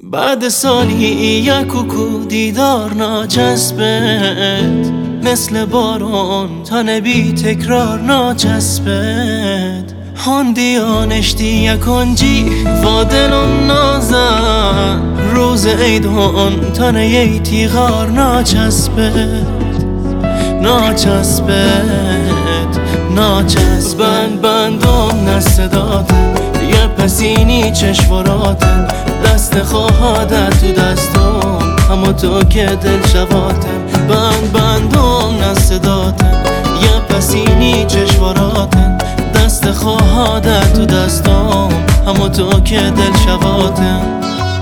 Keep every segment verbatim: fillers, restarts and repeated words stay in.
بعد سالی یک کوکو دیدار ناچسبت، مثل بارون تن بی تکرار ناچسبت. هندی آنشتی یکانجی و دلم نازن، روز عید هون تن یی تیغار ناچسبت ناچسبت ناچسبت. بند بندم نصداتن، یه پسینی چشوراتن، دست خواهدت تو دستم، اما تو که دل شواتن. بند بندم نصداتن، یه پسینی چشوراتن، دست خواهدت تو دستم، اما تو که دل شواتن.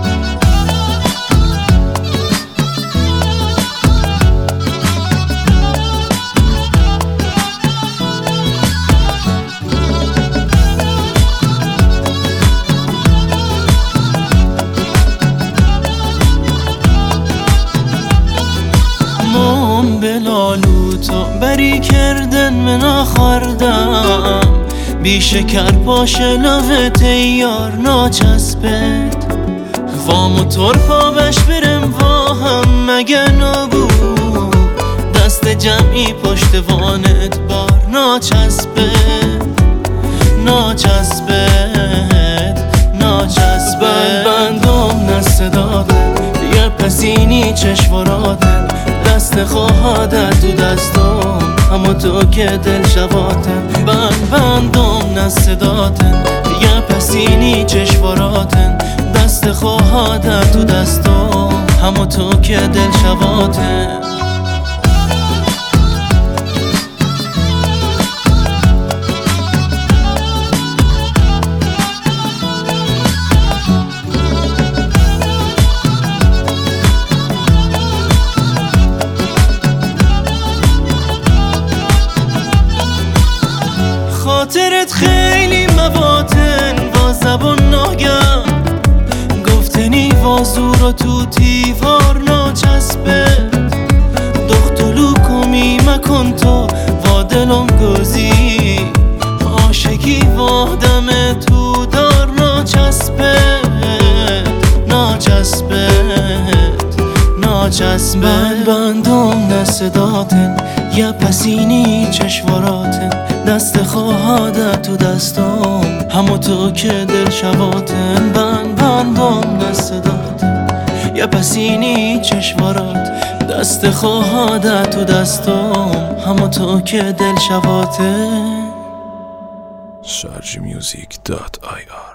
بلالو تو بری کردن من آخوردم، بی شکر پاش لوت یار ناچسبت. و موتور پا بش برم و هم مگه نبود، دست جمعی پشت وانت بار ناچسبت ناچسبت ناچسبت. بندم نصداتن، یه پسینی چشوراتن، دست خواهدت تو دستم، اما تو که دل شواتن. بند بندم نصداتن، یه پسینی چشوراتن، دست خواهدت تو دستم، اما تو که دل شواتن. خاطرت خیلی مباتن و زبان ناگم، گفتنی و زور و تو تیوار ناچسبت. دختلو کمی مکن تو و دلم گزی، عاشقی و دم تو دار ناچسبت ناچسبت ناچسبت. بند بندم نصداتن، یه پسینی چشوراتن، دست خواهدت تو دستم، همو تو که دل شواتن. بند بندم نصداتن، یه پسینی چشورات، دست خواهدت تو دستم، همو تو که دل شواتن. شارژ میوزیک دات آی آر